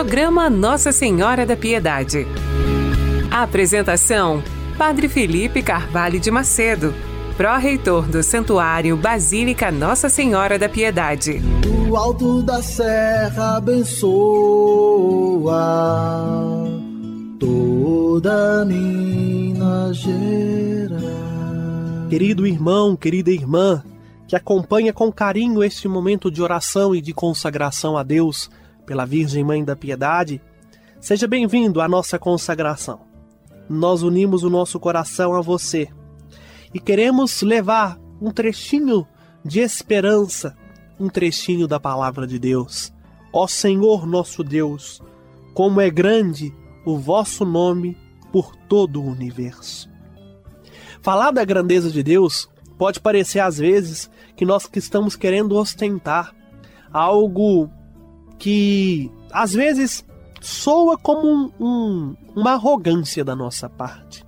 Programa Nossa Senhora da Piedade. A apresentação: Padre Felipe Carvalho de Macedo, pró-reitor do Santuário Basílica Nossa Senhora da Piedade. Do alto da serra abençoa toda Minas Gerais. Querido irmão, querida irmã, que acompanha com carinho este momento de oração e de consagração a Deus pela Virgem Mãe da Piedade, seja bem-vindo à nossa consagração. Nós unimos o nosso coração a você e queremos levar um trechinho de esperança, um trechinho da Palavra de Deus. Ó Senhor nosso Deus, como é grande o vosso nome por todo o universo. Falar da grandeza de Deus pode parecer às vezes que nós que estamos querendo ostentar algo que às vezes soa como uma arrogância da nossa parte.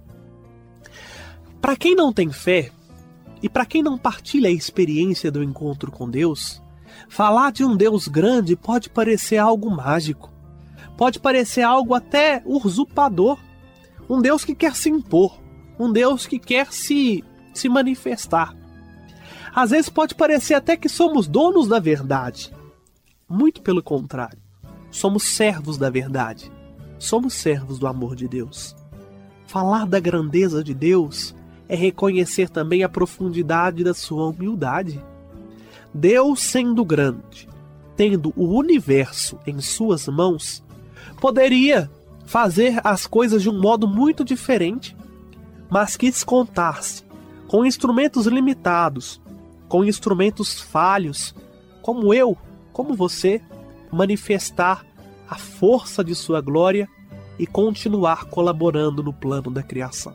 Para quem não tem fé e para quem não partilha a experiência do encontro com Deus, falar de um Deus grande pode parecer algo mágico, pode parecer algo até usurpador, um Deus que quer se impor, um Deus que quer se manifestar. Às vezes pode parecer até que somos donos da verdade. Muito pelo contrário, somos servos da verdade, somos servos do amor de Deus. Falar da grandeza de Deus é reconhecer também a profundidade da sua humildade. Deus, sendo grande, tendo o universo em suas mãos, poderia fazer as coisas de um modo muito diferente, mas quis contar-se com instrumentos limitados, com instrumentos falhos, como eu, como você, manifestar a força de sua glória e continuar colaborando no plano da criação.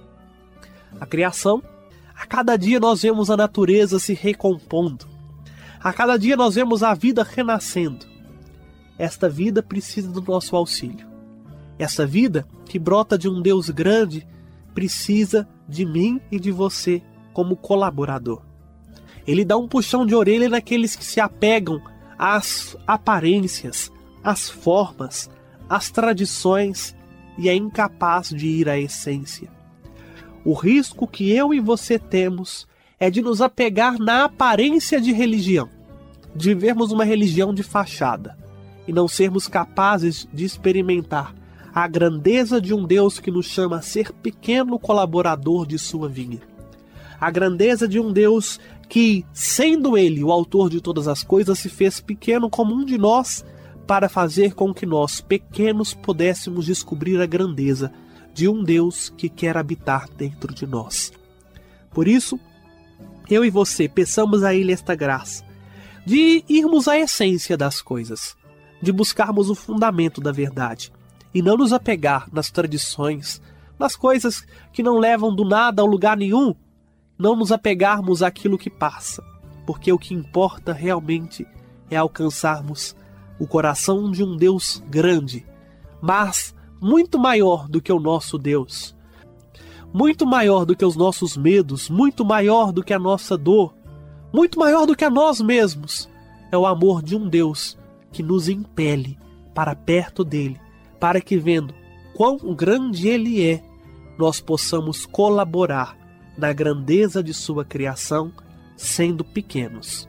A criação, a cada dia nós vemos a natureza se recompondo, a cada dia nós vemos a vida renascendo. Esta vida precisa do nosso auxílio. Essa vida que brota de um Deus grande precisa de mim e de você como colaborador. Ele dá um puxão de orelha naqueles que se apegam às aparências, às formas, às tradições e é incapaz de ir à essência. O risco que eu e você temos é de nos apegar na aparência de religião, de vivermos uma religião de fachada e não sermos capazes de experimentar a grandeza de um Deus que nos chama a ser pequeno colaborador de sua vinha. A grandeza de um Deus que, sendo Ele o autor de todas as coisas, se fez pequeno como um de nós para fazer com que nós, pequenos, pudéssemos descobrir a grandeza de um Deus que quer habitar dentro de nós. Por isso, eu e você peçamos a Ele esta graça de irmos à essência das coisas, de buscarmos o fundamento da verdade e não nos apegar nas tradições, nas coisas que não levam do nada ao lugar nenhum, não nos apegarmos àquilo que passa, porque o que importa realmente é alcançarmos o coração de um Deus grande, mas muito maior do que o nosso Deus, muito maior do que os nossos medos, muito maior do que a nossa dor, muito maior do que a nós mesmos. É o amor de um Deus que nos impele para perto dele, para que, vendo quão grande ele é, nós possamos colaborar na grandeza de sua criação, sendo pequenos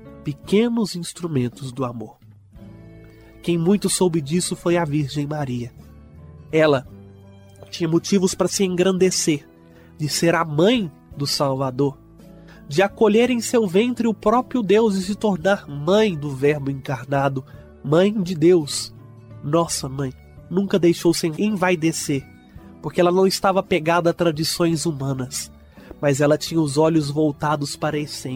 instrumentos do amor. Quem muito soube disso foi a Virgem Maria. Ela tinha motivos para se engrandecer, de ser a mãe do Salvador, de acolher em seu ventre o próprio Deus e se tornar mãe do Verbo encarnado, mãe de Deus. Nossa mãe nunca deixou se envaidecer, porque ela não estava pegada a tradições humanas, mas ela tinha os olhos voltados para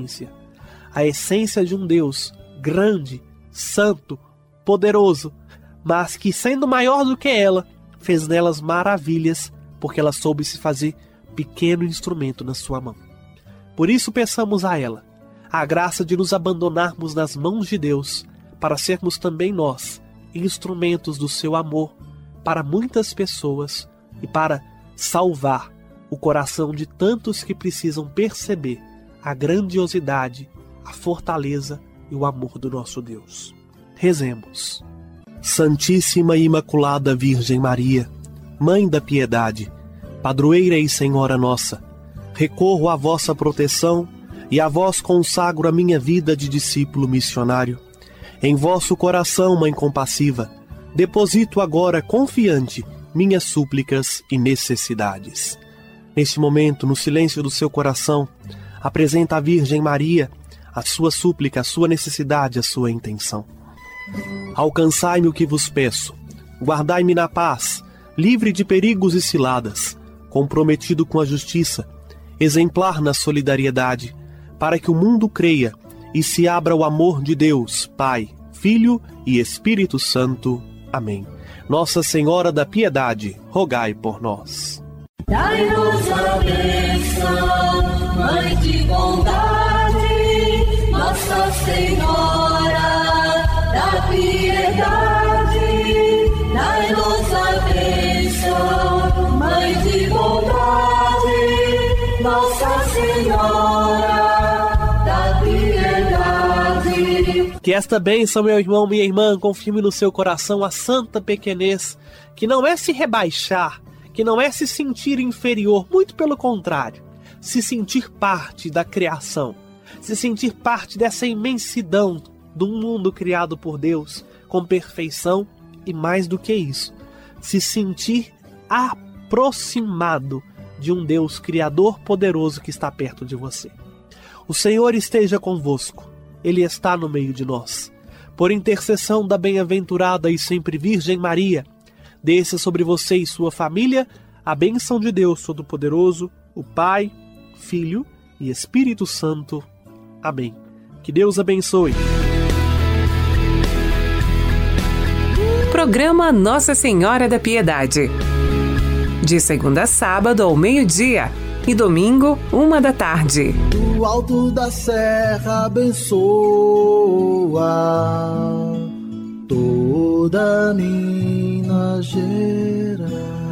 a essência de um Deus grande, santo, poderoso, mas que, sendo maior do que ela, fez nelas maravilhas, porque ela soube se fazer pequeno instrumento na sua mão. Por isso peçamos a ela a graça de nos abandonarmos nas mãos de Deus, para sermos também nós instrumentos do seu amor para muitas pessoas e para salvar o coração de tantos que precisam perceber a grandiosidade, a fortaleza e o amor do nosso Deus. Rezemos. Santíssima e Imaculada Virgem Maria, Mãe da Piedade, Padroeira e Senhora nossa, recorro à vossa proteção e a vós consagro a minha vida de discípulo missionário. Em vosso coração, Mãe compassiva, deposito agora confiante minhas súplicas e necessidades. Neste momento, no silêncio do seu coração, apresenta à Virgem Maria a sua súplica, a sua necessidade, a sua intenção. Alcançai-me o que vos peço, guardai-me na paz, livre de perigos e ciladas, comprometido com a justiça, exemplar na solidariedade, para que o mundo creia e se abra o amor de Deus, Pai, Filho e Espírito Santo. Amém. Nossa Senhora da Piedade, rogai por nós. Dai-nos a bênção, Mãe de bondade, Nossa Senhora da Piedade. Dai-nos a bênção, Mãe de bondade, Nossa Senhora da Piedade. Que esta bênção, meu irmão, minha irmã, confirme no seu coração a santa pequenez, que não é se rebaixar, que não é se sentir inferior, muito pelo contrário, se sentir parte da criação, se sentir parte dessa imensidão do mundo criado por Deus, com perfeição e mais do que isso, se sentir aproximado de um Deus criador poderoso que está perto de você. O Senhor esteja convosco, Ele está no meio de nós. Por intercessão da bem-aventurada e sempre Virgem Maria, desça sobre você e sua família a bênção de Deus Todo-Poderoso, o Pai, Filho e Espírito Santo. Amém. Que Deus abençoe. Programa Nossa Senhora da Piedade. De segunda a sábado ao meio-dia e domingo, 1h. Do alto da serra abençoa toda Minas Gerais.